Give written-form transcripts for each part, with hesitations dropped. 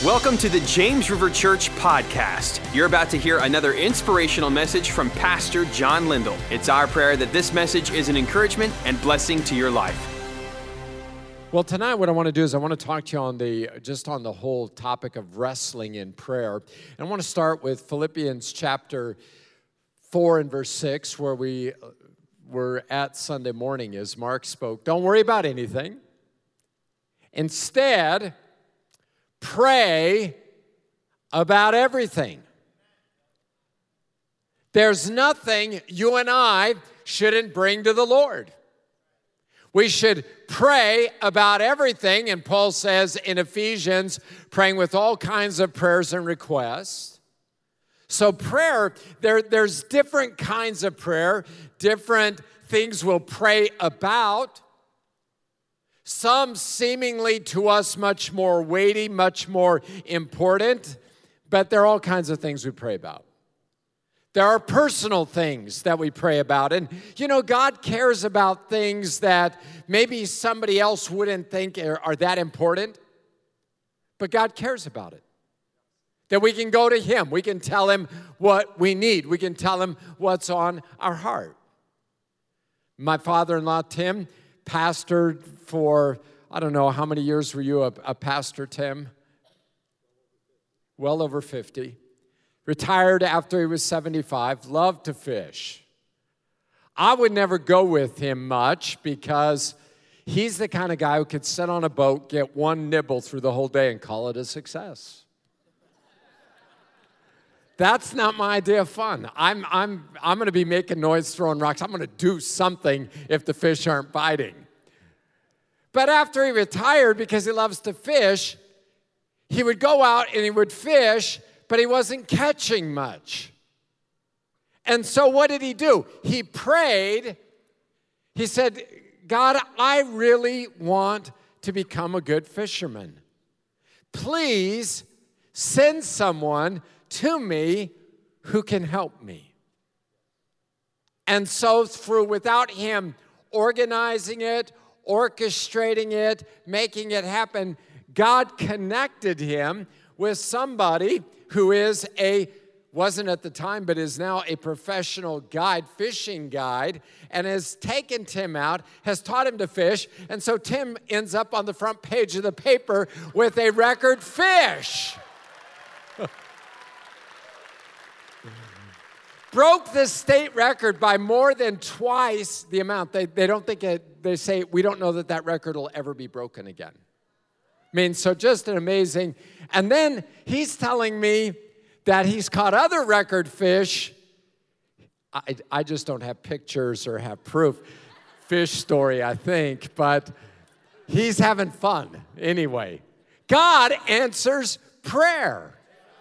Welcome to the James River Church podcast. You're about to hear another inspirational message from Pastor John Lindell. It's our prayer that this message is an encouragement and blessing to your life. Well, tonight what I want to do is I want to talk to you on the whole topic of wrestling in prayer. And I want to start with Philippians chapter 4 and verse 6, where we were at Sunday morning as Mark spoke. Don't worry about anything. Instead, pray about everything. There's nothing you and I shouldn't bring to the Lord. We should pray about everything, and Paul says in Ephesians, praying with all kinds of prayers and requests. So prayer, there's different kinds of prayer, different things we'll pray about. Some seemingly to us much more weighty, much more important, but there are all kinds of things we pray about. There are personal things that we pray about. And, you know, God cares about things that maybe somebody else wouldn't think are that important, but God cares about it. That we can go to Him. We can tell Him what we need. We can tell Him what's on our heart. My father-in-law, Tim, pastored for, I don't know, how many years were you a pastor, Tim? Well over 50. Retired after he was 75. Loved to fish. I would never go with him much because he's the kind of guy who could sit on a boat, get one nibble through the whole day, and call it a success. That's not my idea of fun. I'm going to be making noise, throwing rocks. I'm going to do something if the fish aren't biting. But after he retired, because he loves to fish, he would go out and he would fish, but he wasn't catching much. And so what did he do? He prayed. He said, God, I really want to become a good fisherman. Please send someone to me who can help me. And so without him organizing it, orchestrating it, making it happen, God connected him with somebody who wasn't at the time, but is now a professional guide, fishing guide, and has taken Tim out, has taught him to fish, and so Tim ends up on the front page of the paper with a record fish. Broke the state record by more than twice the amount. They don't think it, they say, we don't know that record will ever be broken again. I mean, so just an amazing. And then he's telling me that he's caught other record fish. I just don't have pictures or have proof. Fish story, I think, but he's having fun anyway. God answers prayer.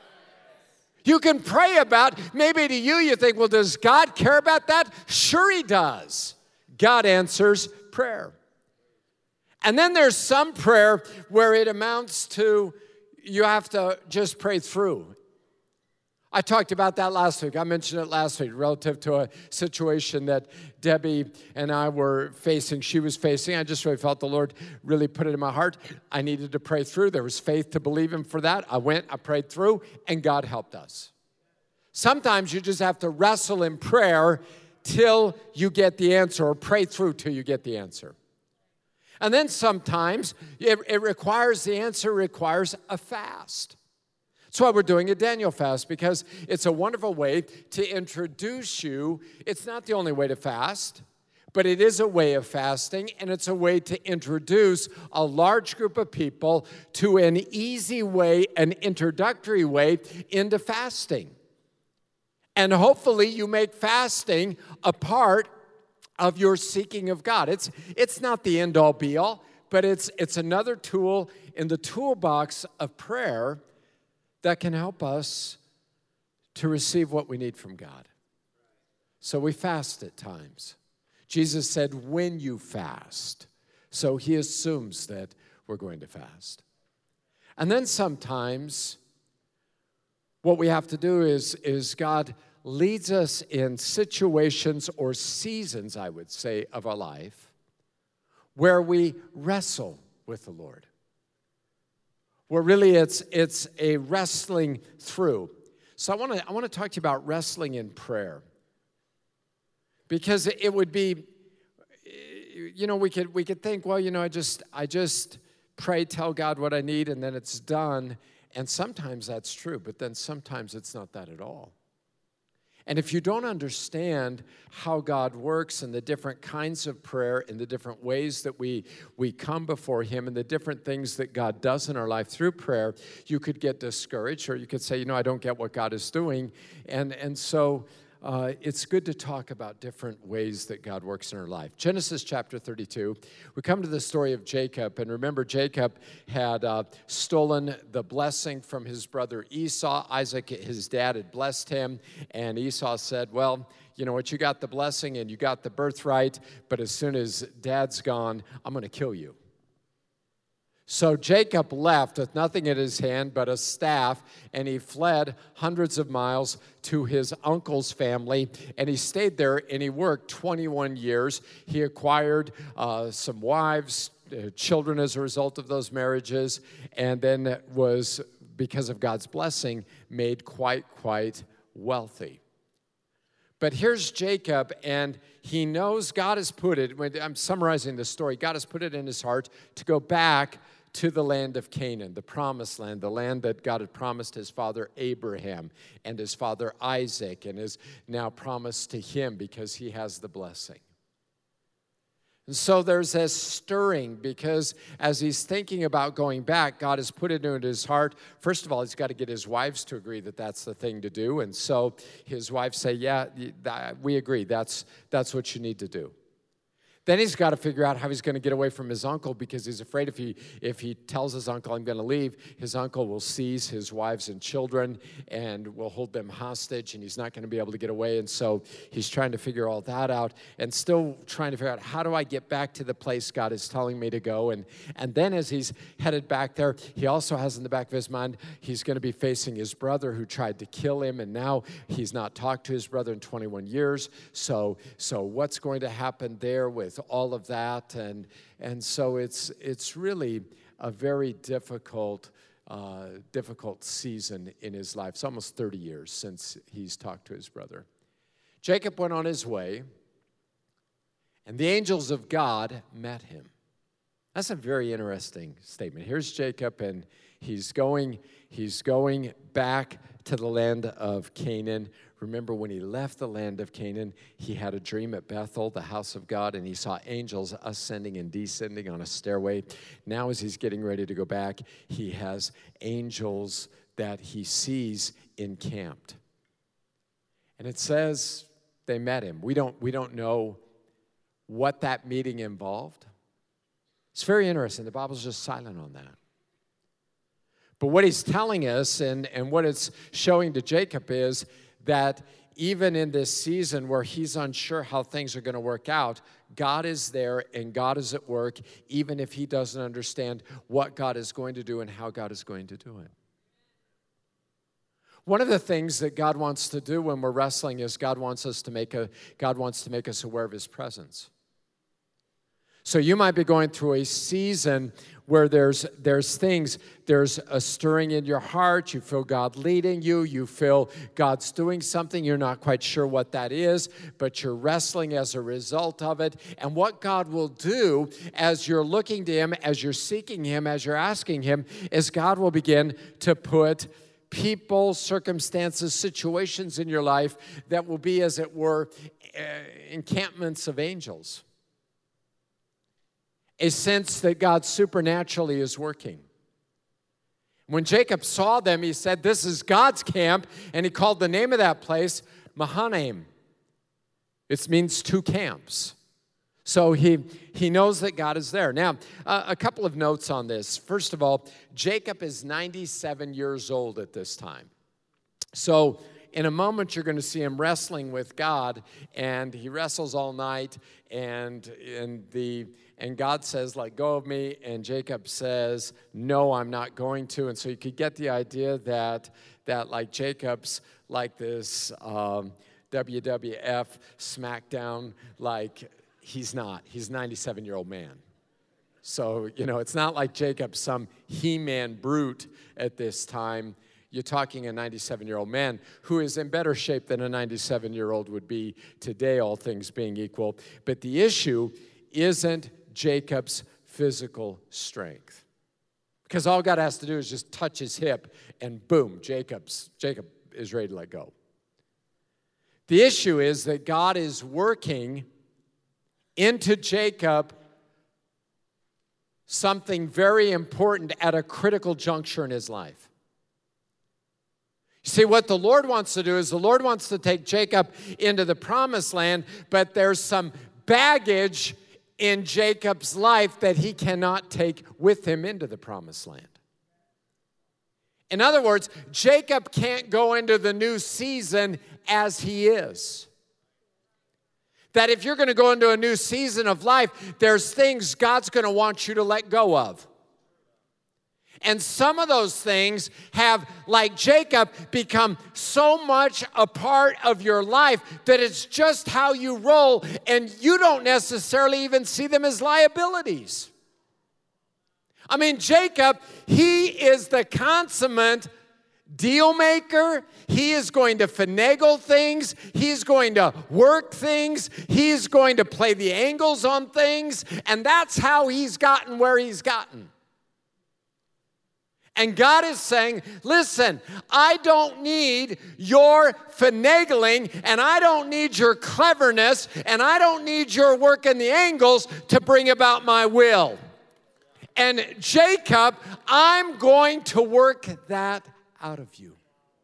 You can pray about, maybe to you think, well, does God care about that? Sure He does. God answers prayer. And then there's some prayer where it amounts to you have to just pray through. I talked about that last week. I mentioned it last week relative to a situation that Debbie and I were facing. She was facing. I just really felt the Lord really put it in my heart. I needed to pray through. There was faith to believe Him for that. I prayed through, and God helped us. Sometimes you just have to wrestle in prayer till you get the answer, or pray through till you get the answer. And then sometimes the answer requires a fast. That's why we're doing a Daniel fast, because it's a wonderful way to introduce you. It's not the only way to fast, but it is a way of fasting, and it's a way to introduce a large group of people to an easy way, an introductory way into fasting. And hopefully you make fasting a part of your seeking of God. It's not the end-all, be-all, but it's another tool in the toolbox of prayer that can help us to receive what we need from God. So we fast at times. Jesus said, when you fast. So He assumes that we're going to fast. And then sometimes what we have to do is God leads us in situations or seasons, I would say, of our life where we wrestle with the Lord. where really it's a wrestling through. So I want to talk to you about wrestling in prayer. Because it would be, we could think, well, I just pray, tell God what I need, and then it's done. And sometimes that's true, but then sometimes it's not that at all. And if you don't understand how God works and the different kinds of prayer and the different ways that we come before Him and the different things that God does in our life through prayer, you could get discouraged, or you could say, I don't get what God is doing. And so it's good to talk about different ways that God works in our life. Genesis chapter 32, we come to the story of Jacob. And remember, Jacob had stolen the blessing from his brother Esau. Isaac, his dad, had blessed him. And Esau said, well, you know what, you got the blessing and you got the birthright, but as soon as Dad's gone, I'm going to kill you. So Jacob left with nothing in his hand but a staff, and he fled hundreds of miles to his uncle's family, and he stayed there, and he worked 21 years. He acquired some wives, children as a result of those marriages, and then was, because of God's blessing, made quite wealthy. But here's Jacob, and he knows God has put it, I'm summarizing the story, God has put it in his heart to go back to the land of Canaan, the promised land, the land that God had promised his father Abraham and his father Isaac, and is now promised to him because he has the blessing. And so there's this stirring, because as he's thinking about going back, God has put it into his heart. First of all, he's got to get his wives to agree that that's the thing to do. And so his wives say, yeah, we agree. That's what you need to do. Then he's got to figure out how he's going to get away from his uncle, because he's afraid if he tells his uncle, I'm going to leave, his uncle will seize his wives and children and will hold them hostage, and he's not going to be able to get away. And so he's trying to figure all that out, and still trying to figure out, how do I get back to the place God is telling me to go? And then as he's headed back there, he also has in the back of his mind, he's going to be facing his brother who tried to kill him, and now he's not talked to his brother in 21 years. So what's going to happen there with all of that? And so it's really a very difficult season in his life. It's almost 30 years since he's talked to his brother. Jacob went on his way, and the angels of God met him. That's a very interesting statement. Here's Jacob, and he's going back to the land of Canaan. Remember, when he left the land of Canaan, he had a dream at Bethel, the house of God, and he saw angels ascending and descending on a stairway. Now, as he's getting ready to go back, he has angels that he sees encamped. And it says they met him. We don't know what that meeting involved. It's very interesting. The Bible's just silent on that. But what he's telling us and what it's showing to Jacob is that even in this season where he's unsure how things are going to work out, God is there and God is at work, even if he doesn't understand what God is going to do and how God is going to do it. One of the things that God wants to do when we're wrestling is God wants to make us aware of his presence. So you might be going through a season where there's a stirring in your heart. You feel God leading you. You feel God's doing something. You're not quite sure what that is, but you're wrestling as a result of it. And what God will do as you're looking to him, as you're seeking him, as you're asking him, is God will begin to put people, circumstances, situations in your life that will be, as it were, encampments of angels. A sense that God supernaturally is working. When Jacob saw them, he said, this is God's camp, and he called the name of that place Mahanaim. It means two camps. So he knows that God is there. Now, a couple of notes on this. First of all, Jacob is 97 years old at this time. So in a moment, you're going to see him wrestling with God, and he wrestles all night, and God says, let go of me, and Jacob says, no, I'm not going to. And so you could get the idea that like Jacob's like this WWF SmackDown, like he's not. He's a 97-year-old man. So, it's not like Jacob, some He-Man brute at this time. You're talking a 97-year-old man who is in better shape than a 97-year-old would be today, all things being equal. But the issue isn't Jacob's physical strength. Because all God has to do is just touch his hip, and boom, Jacob is ready to let go. The issue is that God is working into Jacob something very important at a critical juncture in his life. You see, what the Lord wants to do is the Lord wants to take Jacob into the promised land, but there's some baggage in Jacob's life that he cannot take with him into the promised land. In other words, Jacob can't go into the new season as he is. That if you're going to go into a new season of life, there's things God's going to want you to let go of. And some of those things have, like Jacob, become so much a part of your life that it's just how you roll, and you don't necessarily even see them as liabilities. I mean, Jacob, he is the consummate deal maker. He is going to finagle things. He's going to work things. He's going to play the angles on things. And that's how he's gotten where he's gotten. And God is saying, listen, I don't need your finagling, and I don't need your cleverness, and I don't need your work in the angles to bring about my will. And Jacob, I'm going to work that out of you.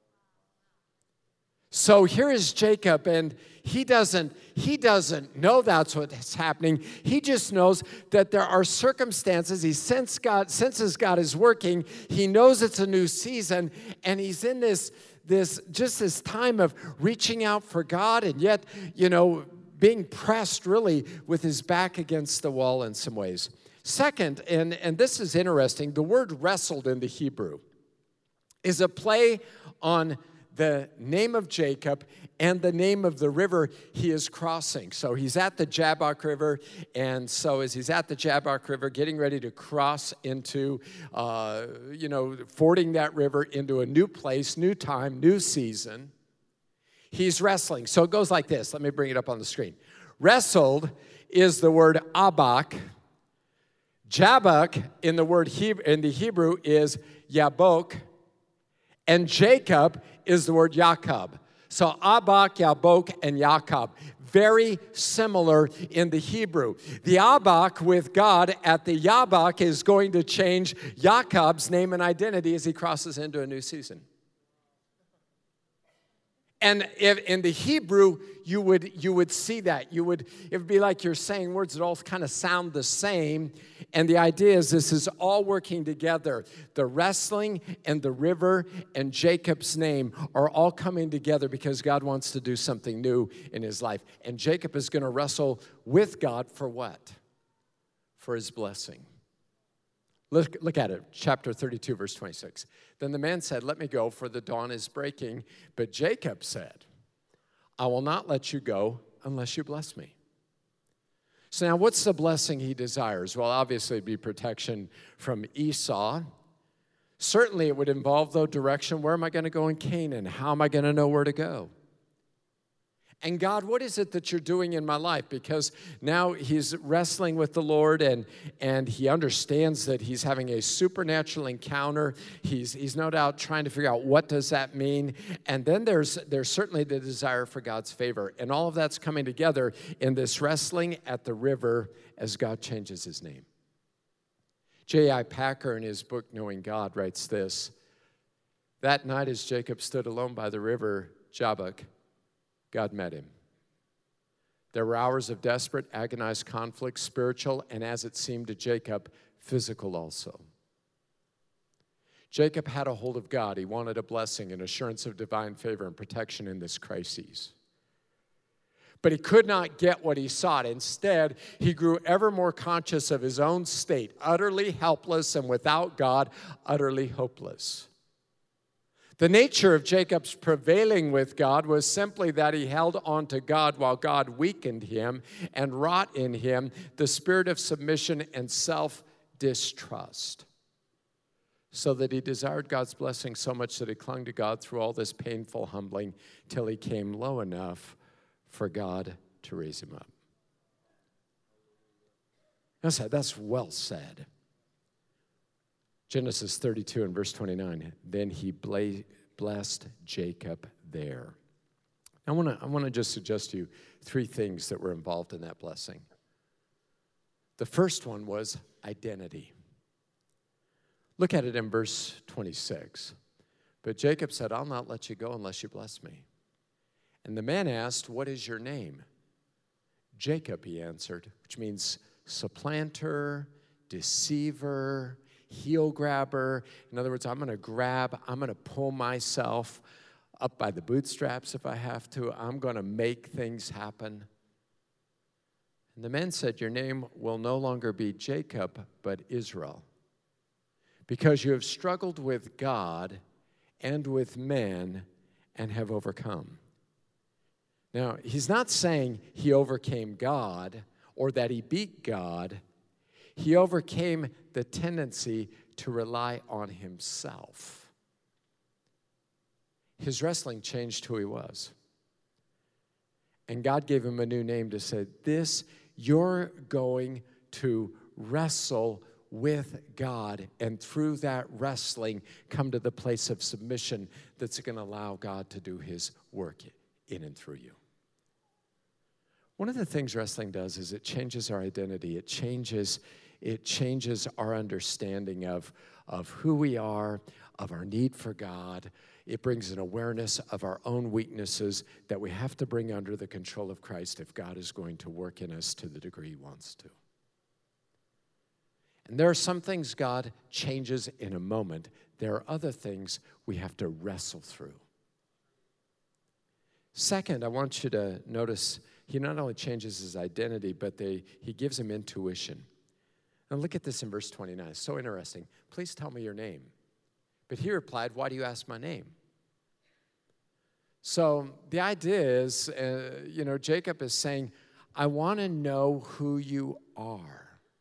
So here is Jacob, and he doesn't know that's what's happening. He just knows that there are circumstances. He senses God is working. He knows it's a new season, and he's in this time of reaching out for God, and yet, being pressed really with his back against the wall in some ways. Second, and this is interesting, the word wrestled in the Hebrew is a play on the name of Jacob and the name of the river he is crossing. So he's at the Jabbok River, and so as he's at the Jabbok River, getting ready to cross into, fording that river into a new place, new time, new season, he's wrestling. So it goes like this. Let me bring it up on the screen. Wrestled is the word abak. Jabbok in the Hebrew is yabok. And Jacob is the word Yaakov. So Abak, Yabok, and Yaakov. Very similar in the Hebrew. The Abak with God at the Yabok is going to change Yaakov's name and identity as he crosses into a new season. And if in the Hebrew, you would see that. It would be like you're saying words that all kind of sound the same. And the idea is this is all working together. The wrestling and the river and Jacob's name are all coming together because God wants to do something new in his life. And Jacob is going to wrestle with God for what? For his blessing. Look at it, chapter 32, verse 26. Then the man said, let me go, for the dawn is breaking. But Jacob said, I will not let you go unless you bless me. So now what's the blessing he desires? Well, obviously it'd be protection from Esau. Certainly it would involve, though, direction. Where am I going to go in Canaan? How am I going to know where to go? And God, what is it that you're doing in my life? Because now he's wrestling with the Lord, and he understands that he's having a supernatural encounter. He's no doubt trying to figure out what does that mean. And then there's certainly the desire for God's favor. And all of that's coming together in this wrestling at the river as God changes his name. J.I. Packer, in his book, Knowing God, writes this: that night as Jacob stood alone by the river Jabbok, God met him. There were hours of desperate, agonized conflict, spiritual, and as it seemed to Jacob, physical also. Jacob had a hold of God. He wanted a blessing, an assurance of divine favor and protection in this crisis. But he could not get what he sought. Instead, he grew ever more conscious of his own state, utterly helpless and without God, utterly hopeless. The nature of Jacob's prevailing with God was simply that he held on to God while God weakened him and wrought in him the spirit of submission and self-denial. distrust, so that he desired God's blessing so much that he clung to God through all this painful humbling till he came low enough for God to raise him up. That's well said. Genesis 32 and verse 29, then he blessed Jacob there. I want to just suggest to you three things that were involved in that blessing. The first one was identity. Look at it in verse 26. But Jacob said, I'll not let you go unless you bless me. And the man asked, what is your name? Jacob, he answered, which means supplanter, deceiver, heel grabber. In other words, I'm going to pull myself up by the bootstraps if I have to. I'm going to make things happen. And the man said, your name will no longer be Jacob, but Israel, because you have struggled with God and with men and have overcome. Now, he's not saying he overcame God or that he beat God. He overcame the tendency to rely on himself. His wrestling changed who he was. And God gave him a new name to say, you're going to wrestle with God, and through that wrestling, come to the place of submission that's going to allow God to do his work in and through you. One of the things wrestling does is it changes our identity. It changes our understanding of who we are, of our need for God. It brings an awareness of our own weaknesses that we have to bring under the control of Christ if God is going to work in us to the degree he wants to. And there are some things God changes in a moment. There are other things we have to wrestle through. Second, I want you to notice he not only changes his identity, but he gives him intuition. Now look at this in verse 29. It's so interesting. Please tell me your name. But he replied, why do you ask my name? So the idea is, Jacob is saying, I want to know who you are.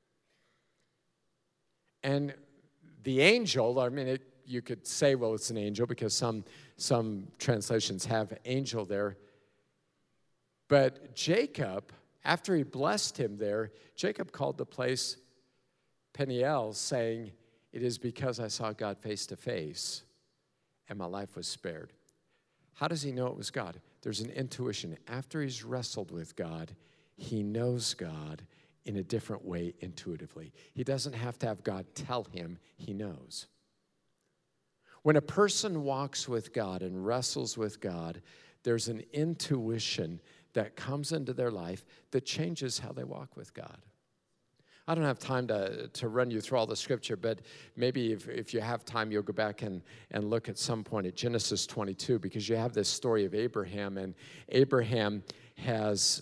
And the angel, you could say, well, it's an angel because some translations have angel there. But Jacob, after he blessed him there, Jacob called the place Peniel, saying, it is because I saw God face to face and my life was spared. How does he know it was God? There's an intuition. After he's wrestled with God, he knows God in a different way intuitively. He doesn't have to have God tell him, he knows. When a person walks with God and wrestles with God, there's an intuition that comes into their life that changes how they walk with God. I don't have time to run you through all the scripture, but maybe if you have time, you'll go back and look at some point at Genesis 22, because you have this story of Abraham, and Abraham has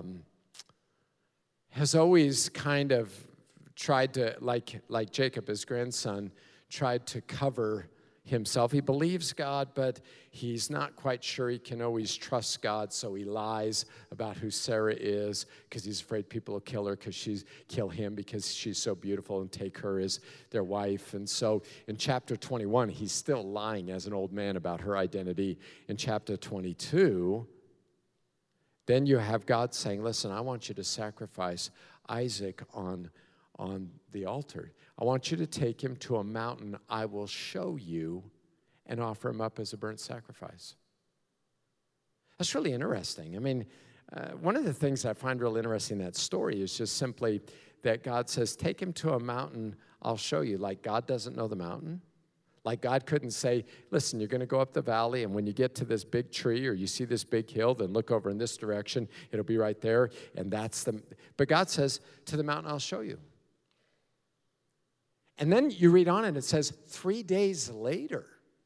always kind of tried to, like Jacob, his grandson, tried to cover himself. He believes God, but he's not quite sure he can always trust God, so he lies about who Sarah is because he's afraid people will kill him because she's so beautiful and take her as their wife. And so in chapter 21, he's still lying as an old man about her identity. In chapter 22, then you have God saying, listen, I want you to sacrifice Isaac on the altar. I want you to take him to a mountain I will show you and offer him up as a burnt sacrifice. That's really interesting. One of the things I find real interesting in that story is just simply that God says, take him to a mountain I'll show you. Like God doesn't know the mountain. Like God couldn't say, listen, you're going to go up the valley, and when you get to this big tree or you see this big hill, then look over in this direction. It'll be right there, and but God says, to the mountain I'll show you. And then you read on and it says 3 days later,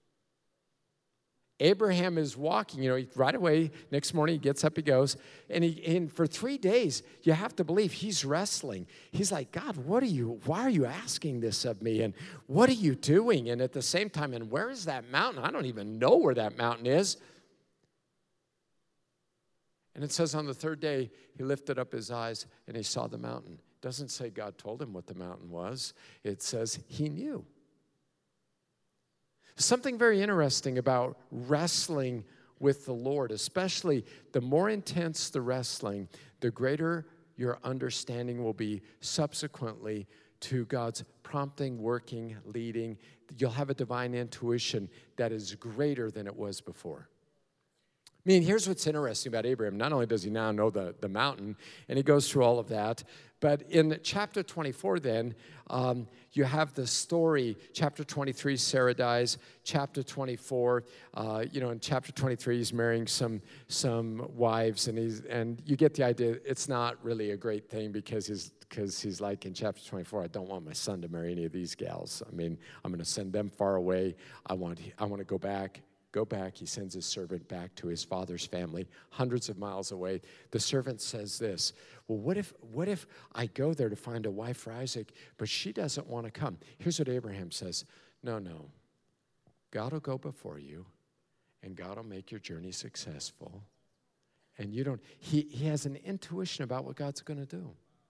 Abraham is walking, right away, next morning he gets up, he goes, and for 3 days, you have to believe he's wrestling. He's like, God, why are you asking this of me? And what are you doing? And at the same time, and where is that mountain? I don't even know where that mountain is. And it says on the third day, he lifted up his eyes and he saw the mountain. doesn't say God told him what the mountain was. It says he knew. Something very interesting about wrestling with the Lord, especially the more intense the wrestling, the greater your understanding will be subsequently to God's prompting, working, leading. You'll have a divine intuition that is greater than it was before. I mean, here's what's interesting about Abraham. Not only does he now know the mountain, and he goes through all of that, but in chapter 24 then, you have the story. Chapter 23, Sarah dies. Chapter 24, in chapter 23, he's marrying some wives, and you get the idea. It's not really a great thing because he's like in chapter 24, I don't want my son to marry any of these gals. I mean, I'm going to send them far away. I want to go back. He sends his servant back to his father's family, hundreds of miles away. The servant says this, well, what if I go there to find a wife for Isaac, but she doesn't want to come? Here's what Abraham says, no. God will go before you, and God will make your journey successful. And he has an intuition about what God's going to do.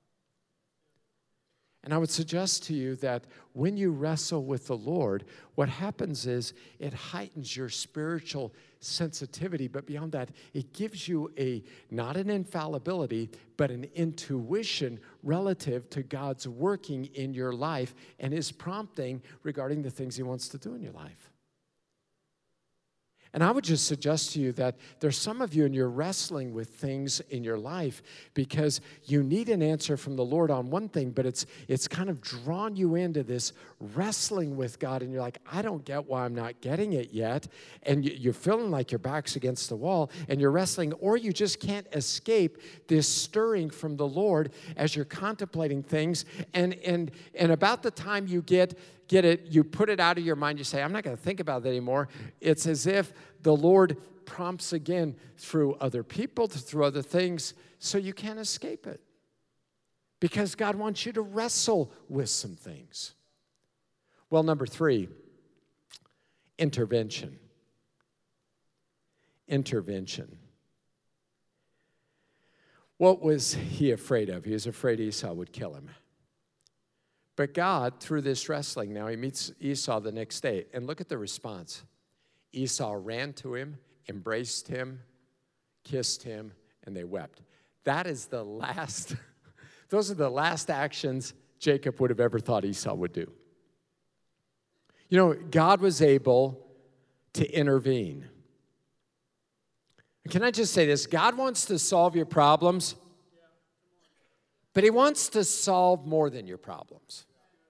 And I would suggest to you that when you wrestle with the Lord, what happens is it heightens your spiritual sensitivity, but beyond that, it gives you not an infallibility, but an intuition relative to God's working in your life and his prompting regarding the things he wants to do in your life. And I would just suggest to you that there's some of you and you're wrestling with things in your life because you need an answer from the Lord on one thing, but it's kind of drawn you into this wrestling with God, and you're like, I don't get why I'm not getting it yet. And you're feeling like your back's against the wall, and you're wrestling, or you just can't escape this stirring from the Lord as you're contemplating things. And about the time you get it, you put it out of your mind, you say, I'm not going to think about it anymore. It's as if the Lord prompts again through other people, through other things, so you can't escape it. Because God wants you to wrestle with some things. Well, number 3, intervention. Intervention. What was he afraid of? He was afraid Esau would kill him. But God, through this wrestling, now he meets Esau the next day. And look at the response. Esau ran to him, embraced him, kissed him, and they wept. That is the last, those are the last actions Jacob would have ever thought Esau would do. You know, God was able to intervene. Can I just say this? God wants to solve your problems, but he wants to solve more than your problems.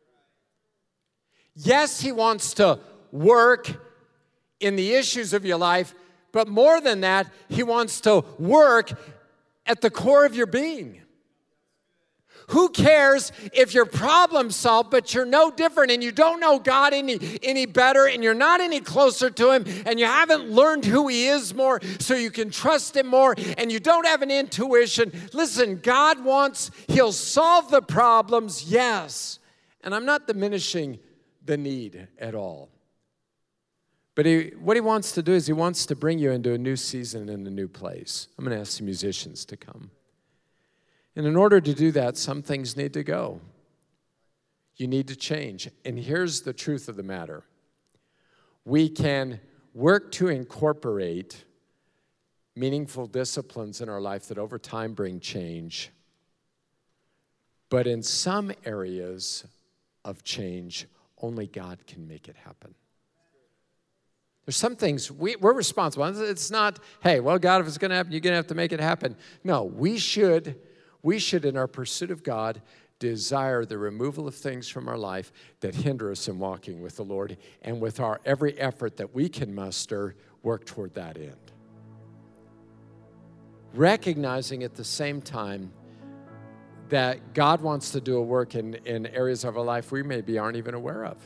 Yes, he wants to work in the issues of your life, but more than that, he wants to work at the core of your being. Who cares if your problem's solved, but you're no different and you don't know God any better and you're not any closer to him and you haven't learned who he is more so you can trust him more and you don't have an intuition. Listen, God he'll solve the problems, yes. And I'm not diminishing the need at all. But what he wants to do is he wants to bring you into a new season and a new place. I'm going to ask the musicians to come. And in order to do that, some things need to go. You need to change. And here's the truth of the matter. We can work to incorporate meaningful disciplines in our life that over time bring change. But in some areas of change, only God can make it happen. There's some things we're responsible. It's not, hey, well, God, if it's going to happen, you're going to have to make it happen. No, we should, in our pursuit of God, desire the removal of things from our life that hinder us in walking with the Lord, and with our every effort that we can muster, work toward that end. Recognizing at the same time that God wants to do a work in areas of our life we maybe aren't even aware of,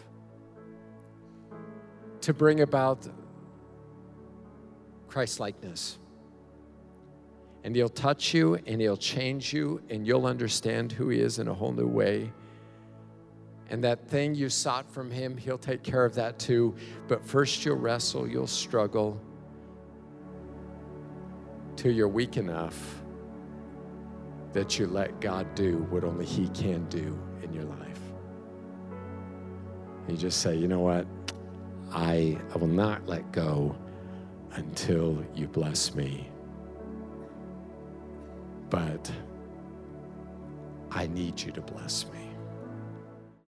to bring about Christ-likeness. And he'll touch you, and he'll change you, and you'll understand who he is in a whole new way. And that thing you sought from him, he'll take care of that too. But first you'll wrestle, you'll struggle till you're weak enough that you let God do what only He can do in your life. You just say, you know what? I will not let go until you bless me. But I need you to bless me.